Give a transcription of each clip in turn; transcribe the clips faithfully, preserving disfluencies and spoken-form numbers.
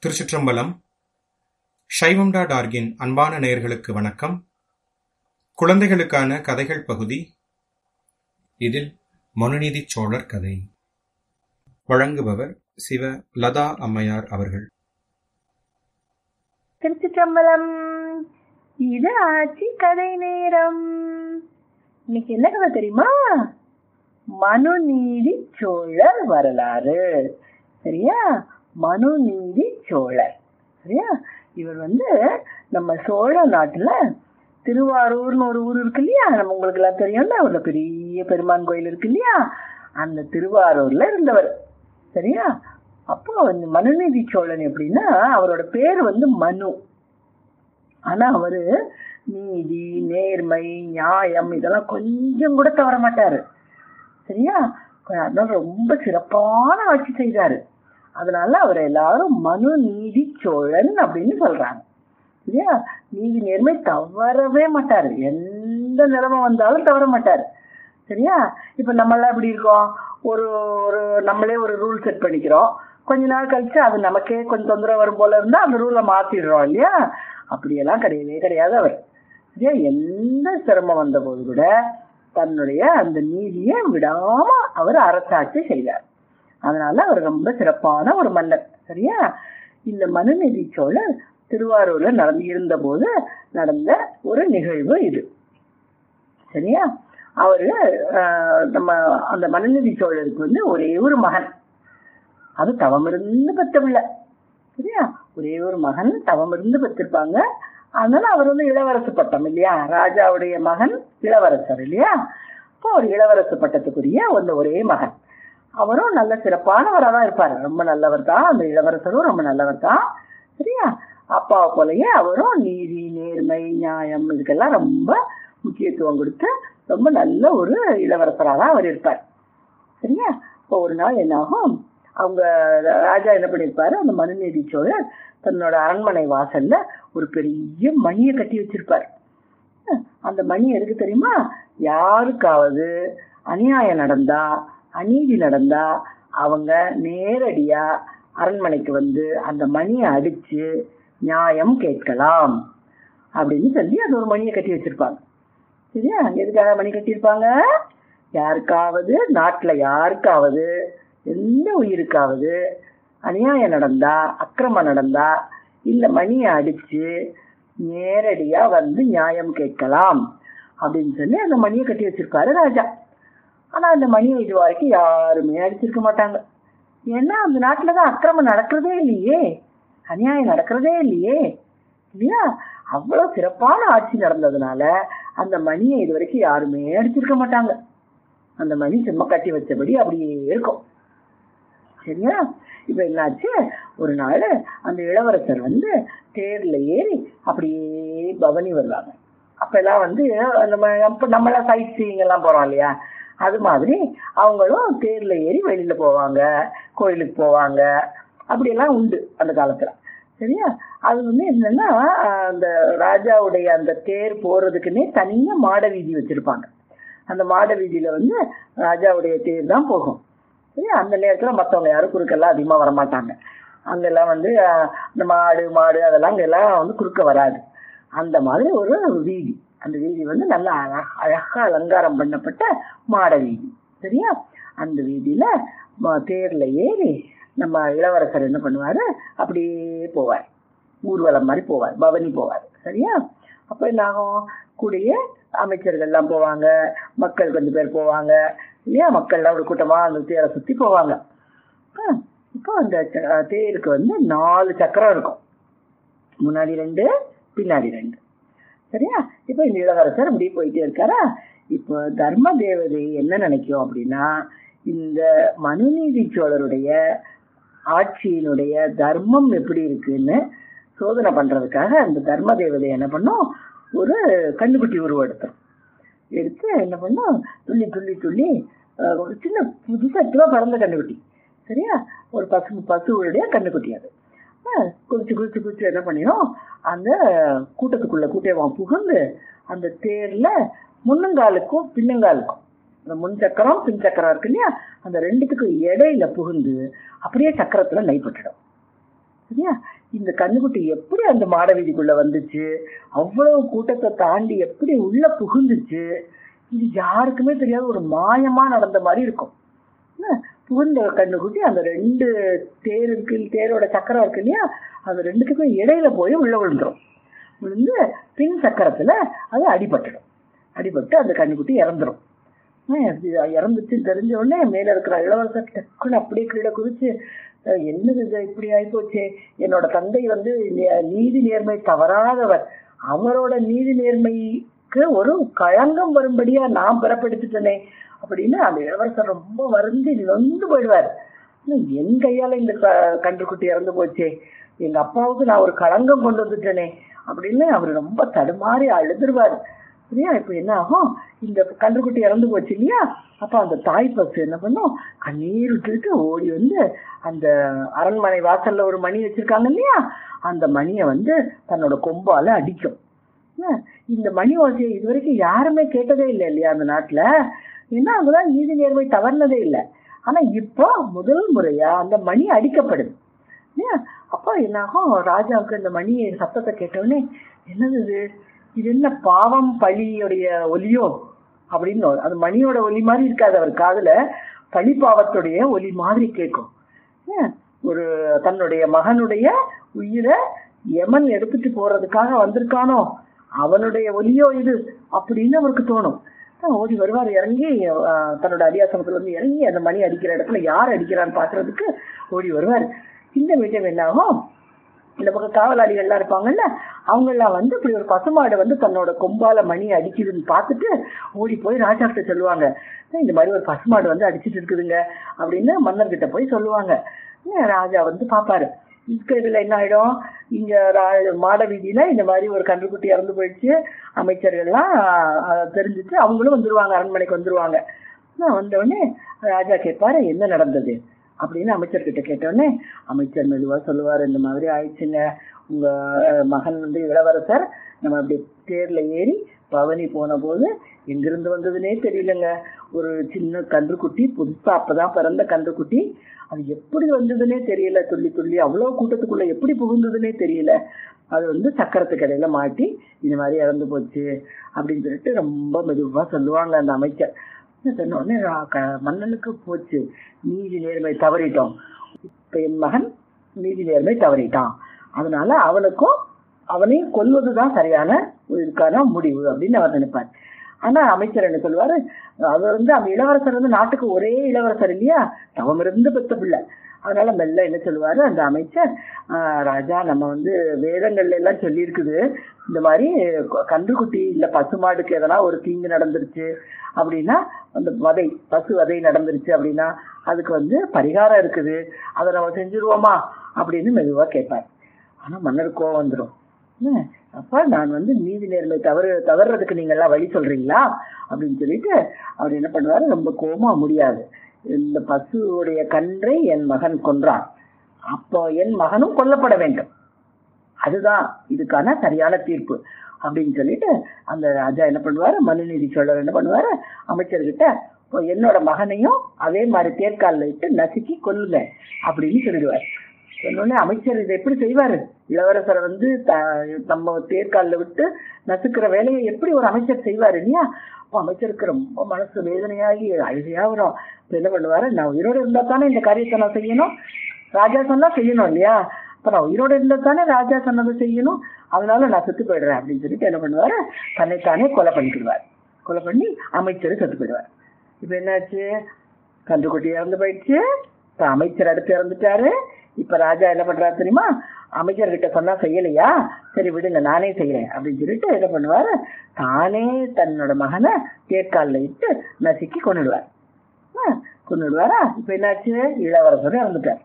திருச்சிற்றம்பலம். சைவம் டாட் ஆர்கின் அன்பான நேயர்களுக்கு வணக்கம். குழந்தைகளுக்கான கதைகள் பகுதி. இதில் மனுநீதி சோழர் கதை வழங்குபவர் சிவ லதா அம்மையார் அவர்கள். திருச்சிற்றம்பலம். இது ஆட்சி கதை நேரம். இன்னைக்கு என்ன கதை தெரியுமா? மனுநீதி சோழர் வரலாறு. சரியா? மனுநீதி சோழர். சரியா? இவர் வந்து நம்ம சோழ நாட்டுல திருவாரூர்னு ஒரு ஊர் இருக்கு இல்லையா, நம்ம உங்களுக்கு எல்லாம் தெரியும்ல, ஒரு பெரிய பெருமான் கோயில் இருக்கு இல்லையா, அந்த திருவாரூர்ல இருந்தவர். சரியா? அப்போ இந்த மனுநீதி சோழன் எப்படின்னா, அவரோட பேர் வந்து மனு. ஆனா அவரு நீதி, நேர்மை, நியாயம் இதெல்லாம் கொஞ்சம் கூட தவற மாட்டாரு. சரியா? அதனால ரொம்ப சிறப்பான ஆட்சி செய்தாரு. அதனால அவர் எல்லாரும் மனு நீதி சோழன் அப்படின்னு சொல்றாங்க. சரியா? நீதி நேர்மை தவறவே மாட்டாரு, எந்த நிலைமை வந்தாலும் தவற மாட்டாரு. சரியா? இப்ப நம்ம எல்லாம் எப்படி இருக்கோம், ஒரு ஒரு நம்மளே ஒரு ரூல் செட் பண்ணிக்கிறோம், கொஞ்ச நாள் கழிச்சு அது நமக்கே கொஞ்சம் தொந்தரவு வரும் போல இருந்தா அந்த ரூலை மாத்திடுறோம் இல்லையா? அப்படியெல்லாம் கிடையவே கிடையாது அவர். சரியா? எந்த சிரமம் வந்த போது கூட தன்னுடைய அந்த நீதியை விடாம அவர் அரசாட்சி செய்தார். அதனால அவர் ரொம்ப சிறப்பான ஒரு மன்னர். சரியா? இந்த மனுநீதி சோழர் திருவாரூர்ல நடந்து இருந்த போது நடந்த ஒரு நிகழ்வு இது. சரியா? அவரு நம்ம அந்த மனுநீதி சோழருக்கு வந்து ஒரே ஒரு மகன், அது தவமிருந்து பெற்ற பிள்ளை. சரியா? ஒரே ஒரு மகன் தவமிருந்து பெற்றிருப்பாங்க. அதனால அவர் வந்து இளவரசு பட்டம் இல்லையா, ராஜாவுடைய மகன் இளவரசர் இல்லையா, இப்போ ஒரு இளவரசு பட்டத்துக்குரிய அந்த ஒரே மகன். அவரும் நல்ல சிறப்பானவராக தான் இருப்பாரு, ரொம்ப நல்லவர் தான். அந்த இளவரசரும் ரொம்ப நல்லவர் தான். சரியா? அப்பாவை போலயே அவரும் நீதி, நேர்மை, நியாயம் இதுக்கெல்லாம் ரொம்ப முக்கியத்துவம் கொடுத்து ரொம்ப நல்ல ஒரு இளவரசராக தான் அவர் இருப்பார். சரியா? இப்போ ஒரு நாள் என்னாகும், அவங்க ராஜா என்ன பண்ணிருப்பாரு, அந்த மனுநீதி சோழர் தன்னோட அரண்மனை வாசல்ல ஒரு பெரிய மணியை கட்டி வச்சிருப்பார். அந்த மணி எதுக்கு தெரியுமா? யாருக்காவது அநியாயம் நடந்தா, அநீதி நடந்தா அவங்க நேரடியா அரண்மனைக்கு வந்து அந்த மணியை அடிச்சு நியாயம் கேட்கலாம் அப்படின்னு சொல்லி அது ஒரு மணியை கட்டி வச்சிருப்பாங்க. சரியா? எதுக்காக மணி கட்டியிருப்பாங்க? யாருக்காவது, நாட்டுல யாருக்காவது, எந்த உயிருக்காவது அநியாயம் நடந்தா, அக்கிரமம் நடந்தா இந்த மணியை அடிச்சு நேரடியா வந்து நியாயம் கேட்கலாம் அப்படின்னு சொல்லி அந்த மணியை கட்டி வச்சிருப்பாரு ராஜா. ஆனா அந்த மணியை இது வரைக்கும் யாருமே அடிச்சிருக்க மாட்டாங்க. ஏன்னா அந்த நாட்டுலதான் அக்கிரமம் நடக்கிறதே இல்லையே, அநியாயம் நடக்கிறதே இல்லையே இல்லையா? அவ்வளவு சிறப்பான ஆட்சி நடந்ததுனால அந்த மணியை இது வரைக்கும் யாருமே அடிச்சிருக்க மாட்டாங்க. அந்த மணி சும்மா கட்டி வச்சபடி அப்படியே இருக்கும். சரியா? இப்ப என்னாச்சு, ஒரு நாள் அந்த இளவரசர் வந்து தேர்ல ஏறி அப்படியே பவனி வருவாங்க. அப்ப எல்லாம் வந்து நம்ம நம்மளாம் சைட் சீயிங் எல்லாம் போறோம் இல்லையா, அது மாதிரி அவங்களும் தேர்ல ஏறி வெளியில போவாங்க, கோயிலுக்கு போவாங்க, அப்படியெல்லாம் உண்டு அந்த காலத்துல. சரியா? அது வந்து என்னன்னா, அந்த ராஜாவுடைய அந்த தேர் போறதுக்குன்னே தனியா மாட வீதி வச்சிருப்பாங்க. அந்த மாட வீதியில வந்து ராஜாவுடைய தேர் தான் போகும். சரியா? அந்த நேரத்துல மற்றவங்க யாரும் குறுக்கெல்லாம் அதிகமா வரமாட்டாங்க. அங்கெல்லாம் வந்து இந்த மாடு மாடு அதெல்லாம் அங்கெல்லாம் வந்து குறுக்க வராது. அந்த மாதிரி ஒரு வீதி, அந்த வீதி வந்து நல்லா அழகா அலங்காரம் பண்ணப்பட்ட மாட வீதி. சரியா? அந்த வீதியில தேர்ல ஏறி நம்ம இளவரசர் என்ன பண்ணுவாரு, அப்படியே போவார், ஊர்வலம் மாதிரி போவார், பவனி போவார். சரியா? அப்ப என்ன ஆகும், கூடிய அமைச்சர்கள் எல்லாம் போவாங்க, மக்கள் கொஞ்சம் பேர் போவாங்க இல்லையா, மக்கள்லாம் ஒரு கூட்டமா அந்த தேரை சுத்தி போவாங்க. இப்போ அந்த தேருக்கு வந்து நாலு சக்கரம் இருக்கும், முன்னாடி ரெண்டு பின்னாடி ரெண்டு. சரியா? இப்ப இந்த இளவரசர் இப்படி போயிட்டே இருக்காரா. இப்போ தர்ம தேவதை என்ன நினைக்கும் அப்படின்னா, இந்த மனுநீதி சோழருடைய ஆட்சியினுடைய தர்மம் எப்படி இருக்குன்னு சோதனை பண்றதுக்காக அந்த தர்ம தேவதை என்ன பண்ணும், ஒரு கண்ணுக்குட்டி உருவம் எடுத்தோம். எடுத்து என்ன பண்ணும், துள்ளி துள்ளி துள்ளி ஒரு சின்ன புதுசா பிறந்த கண்ணுக்குட்டி. சரியா? ஒரு பசு பசுவுடைய கண்ணுக்குட்டி. அது குதிச்சு குதிச்சு குதிச்சு என்ன பண்ணிடும், அந்த கூட்டத்துக்குள்ள கூட்டமா புகுந்து அந்த தேர்ல முன்னங்காலுக்கும் பின்னங்காலுக்கும், அந்த முன் சக்கரம் பின் சக்கரம் இருக்கு இல்லையா, அந்த ரெண்டுத்துக்கும் இடையில புகுந்து அப்படியே சக்கரத்துல நைப்பட்டுடும். சரியா? இந்த கண்ணுக்குட்டி எப்படி அந்த மாட வீதிக்குள்ள வந்துச்சு, அவ்வளவு கூட்டத்தை தாண்டி எப்படி உள்ள புகுந்துச்சு, இது யாருக்குமே தெரியாத ஒரு மாயமா நடந்த மாதிரி இருக்கும். புகுந்த கண்ணுக்குட்டி அந்த ரெண்டு தேர் இருக்கு, தேரோட சக்கரம் இருக்கு இல்லையா, அது ரெண்டுத்துக்கும் இடையில போய் உள்ள விழுந்துரும். விழுந்து பின் சக்கரத்துல அது அடிபட்டுடும். அடிபட்டு அந்த கண்ணுக்குட்டி இறந்துரும். இறந்துச்சுன்னு தெரிஞ்ச உடனே மேல இருக்கிற இளவரசர் டக்குன்னு அப்படியே கீழே குதிச்சு, என்னது இது இப்படி ஆயிப்போச்சே, என்னோட தந்தை வந்து நீதி நேர்மை தவறாதவர், அவரோட நீதி நேர்மைக்கு ஒரு களங்கம் வரும்படியா நான் பிறப்படுத்திட்டேனே அப்படின்னு அந்த இளவரசர் ரொம்ப வருந்தி நொந்து போயிடுவார். என் கையால இந்த கன்றுக்குட்டி இறந்து போச்சே, எங்க அப்பாவுக்கு நான் ஒரு களங்கம் கொண்டு வந்துட்டேனே அப்படின்னு அவர் ரொம்ப தடுமாறி அழுதுருவார். சரியா? இப்ப என்ன ஆகும், இந்த கன்றுக்குட்டி இறந்து போச்சு இல்லையா, அப்ப அந்த தாய் பசு என்ன பண்ணும், கண்ணீர் விட்டுட்டு ஓடி வந்து அந்த அரண்மனை வாசல்ல ஒரு மணி வச்சிருக்காங்க இல்லையா, அந்த மணியை வந்து தன்னோட கொம்பால அடிக்கும். இந்த மணி ஓசையை இது வரைக்கும் யாருமே கேட்டதே இல்லை இல்லையா அந்த நாட்டுல. ஏன்னா அங்கதான் நீதி நேர்மை தவறுனதே இல்லை. ஆனா இப்போ முதல் முறையா அந்த மணி அடிக்கப்படுது. அப்போ என்னாகும், ராஜாவுக்கு அந்த மணி சத்தத்தை கேட்டவுடனே என்னது இது, இது என்ன பாவம் பழியுடைய ஒலியோ அப்படின்னு, அது மணியோட ஒலி மாதிரி இருக்காது, அவர் காதுல பழி பாவத்துடைய ஒலி மாதிரி கேட்கும். ஒரு தன்னுடைய மகனுடைய உயிரை யமன் எடுத்துட்டு போறதுக்காக வந்திருக்கானோ அவனுடைய ஒலியோ இது அப்படின்னு அவருக்கு தோணும். ஓடி வருவார், இறங்கி தன்னோட அரியாசனத்துல இருந்து இறங்கி அந்த மணி அடிக்கிற இடத்துல யார் அடிக்கிறான்னு பாக்குறதுக்கு ஓடி வருவார். இந்த மீட்டம் என்னாகும், இந்த பக்கம் காவலாளிகள்லாம் இருப்பாங்கல்ல, அவங்க எல்லாம் வந்து இப்படி ஒரு பசுமாடு வந்து தன்னோட கொம்பால மணி அடிக்குதுன்னு பார்த்துட்டு ஓடி போய் ராஜா கிட்ட சொல்லுவாங்க, இந்த மாதிரி ஒரு பசுமாடு வந்து அடிச்சுட்டு இருக்குதுங்க அப்படின்னு மன்னர்கிட்ட போய் சொல்லுவாங்க. ராஜா வந்து பாப்பாரு, இதுல என்ன ஆயிடும், இங்க மாட வீதியில இந்த மாதிரி ஒரு கன்றுக்குட்டி இறந்து போயிடுச்சு, அமைச்சர்கள்லாம் தெரிஞ்சுட்டு அவங்களும் வந்துருவாங்க, அரண்மனைக்கு வந்துருவாங்க. வந்தவுடனே ராஜா கேட்பாரு என்ன நடந்தது அப்படின்னு அமைச்சர்கிட்ட கேட்டோடனே அமைச்சர் மெதுவா சொல்லுவாரு, இந்த மாதிரி ஆயிடுச்சுங்க, உங்க மகன் வந்து இளவரசர் நம்ம அப்படி தேர்ல ஏறி பவனி போன போது எங்கிருந்து வந்ததுன்னே தெரியலங்க, ஒரு சின்ன கன்றுக்குட்டி, புதுசா அப்பதான் பிறந்த கன்றுக்குட்டி, அது எப்படி வந்ததுன்னே தெரியல, துள்ளி துள்ளி அவ்வளவு கூட்டத்துக்குள்ள எப்படி புகுந்ததுன்னே தெரியல, அது வந்து சக்கரத்துக்கு இடையில மாட்டி இந்த மாதிரி இறந்து போச்சு அப்படின்னு சொல்லிட்டு ரொம்ப மெதுவா சொல்லுவாங்க அந்த அமைச்சர். சொன்ன உடனே மன்னனுக்கு போச்சு, நீதி நேர்மை தவறிட்டோம், இப்ப என் மகன் நீதி நேர்மை தவறிட்டான், அதனால அவனுக்கும் அவனையும் கொல்வதுதான் சரியான இதுக்கான முடிவு அப்படின்னு அவர் நினைப்பார். ஆனா அமைச்சர் என்ன சொல்லுவாரு, அவர் வந்து அந்த இளவரசர் வந்து நாட்டுக்கு ஒரே இளவரசர் இல்லையா, தவம் இருந்து பெற்ற பிள்ளை, அதனால மெல்ல என்ன சொல்லுவாரு அந்த அமைச்சர், ஆஹ் ராஜா நம்ம வந்து வேதங்கள்ல எல்லாம் சொல்லி இருக்குது, இந்த மாதிரி கன்றுக்குட்டி இல்ல பசுமாடுக்கு எதனா ஒரு தீங்கு நடந்துருச்சு அப்படின்னா, அந்த வதை பசு வதை நடந்துருச்சு அப்படின்னா அதுக்கு வந்து பரிகாரம் இருக்குது, அதை நம்ம செஞ்சிருவோமா அப்படின்னு மெதுவா கேட்பார். ஆனா மன்னர் கோவம் வந்துடும். அப்ப நான் வந்து நீதி நேர்மை தவறு தவறுறதுக்கு நீங்க எல்லாம் வழி சொல்றீங்களா அப்படின்னு சொல்லிட்டு அவர் என்ன பண்ணுவாரு, ரொம்ப கோவமா முடியாது, இந்த பசுவுடைய கன்றை என் மகன் கொன்றான், அப்போ என் மகனும் கொல்லப்பட வேண்டும், அதுதான் இதுக்கான சரியான தீர்ப்பு அப்படின்னு சொல்லிட்டு அந்த ராஜா என்ன பண்ணுவாரு, மனுநீதி சோழர் என்ன பண்ணுவாரு, அமைச்சர்கிட்ட என்னோட மகனையும் அதே மாதிரி தேர்காலில் இட்டு நசுக்கி கொல்லுங்க அப்படின்னு சொல்லிடுவார். சொன்னோடனே அமைச்சர் இதை எப்படி செய்வாரு, இளவரசரை வந்து நம்ம தேர்காலில் விட்டு நசுக்கிற வேலையை எப்படி ஒரு அமைச்சர் செய்வாரு இல்லையா. அப்போ அமைச்சருக்கு ரொம்ப மனசு வேதனையாகி அழுகையா வரும். என்ன பண்ணுவாரு, நான் உயிரோடு இருந்தா தானே இந்த காரியத்தை நான் செய்யணும், ராஜா சொன்னா செய்யணும் இல்லையா, அப்ப நான் உயிரோடு இருந்தா தானே ராஜா சொன்னதை செய்யணும், அதனால நான் செத்து போயிடுறேன் அப்படின்னு சொல்லிட்டு என்ன பண்ணுவாரு, தன்னைத்தானே கொலை பண்ணிக்கிடுவார். கொலை பண்ணி அமைச்சர் செத்து போயிடுவார். இப்ப என்னாச்சு, கன்றுக்குட்டி இறந்து போயிடுச்சு, இப்ப அமைச்சர் அடுத்து இறந்துட்டாரு. இப்ப ராஜா என்ன பண்றாரு தெரியுமா, அமைச்சர்கிட்ட சொன்னா செய்யலையா, சரி விடுங்க நானே செய்யறேன் அப்படின்னு சொல்லிட்டு என்ன பண்ணுவாரு, தானே தன்னோட மகனை தேர்காலில் இட்டு நசுக்கி கொண்டுடுவார். கொண்டுடுவாரா. இப்ப என்னாச்சு, இளவரசர் இறந்துட்டார்.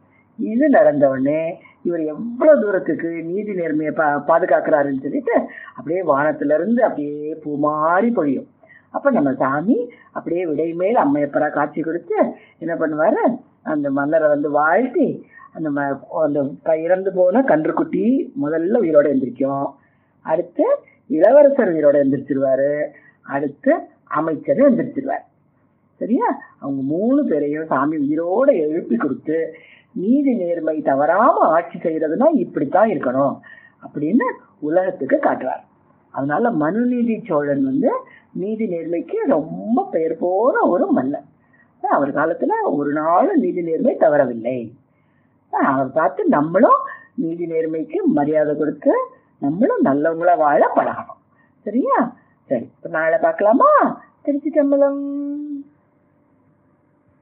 இது நடந்த உடனே இவர் எவ்வளவு தூரத்துக்கு நீதி நேர்மையை பா பாதுகாக்கிறாருன்னு சொல்லிட்டு அப்படியே வானத்துல இருந்து அப்படியே பூமாறி பொழியும். அப்ப நம்ம சாமி அப்படியே விடை மேல் அம்மையப்பரா காட்சி கொடுத்து என்ன பண்ணுவாரு, அந்த மன்னரை வந்து வாழ்த்தி அந்த அந்த இறந்து போன கன்றுக்குட்டி முதல்ல உயிரோட எந்திரிக்கும், அடுத்து இளவரசர் உயிரோட எந்திரிச்சிருவாரு, அடுத்து அமைச்சர் எந்திரிச்சிருவார். சரியா, அவங்க மூணு பேரையும் சாமி உயிரோட எழுப்பி கொடுத்து நீதி நேர்மை தவறாம ஆட்சி செய்யறதுன்னா இப்படித்தான் இருக்கணும் அப்படின்னு உலகத்துக்கு காட்டுறார். அதனால மனுநீதி சோழன் வந்து நீதி நேர்மைக்கு ரொம்ப பெயர் போன ஒரு மன்னன். அவர் காலத்துல ஒரு நாள் நீதி நேர்மை தவறவில்லை. அவர் பார்த்து நம்மளும் நீதி நேர்மைக்கு மரியாதை கொடுத்து நம்மளும் நல்லவங்களா வாழ பழகணும். சரியா? சரி, இப்ப நாளை பார்க்கலாமா? திருச்சி சம்பளம்.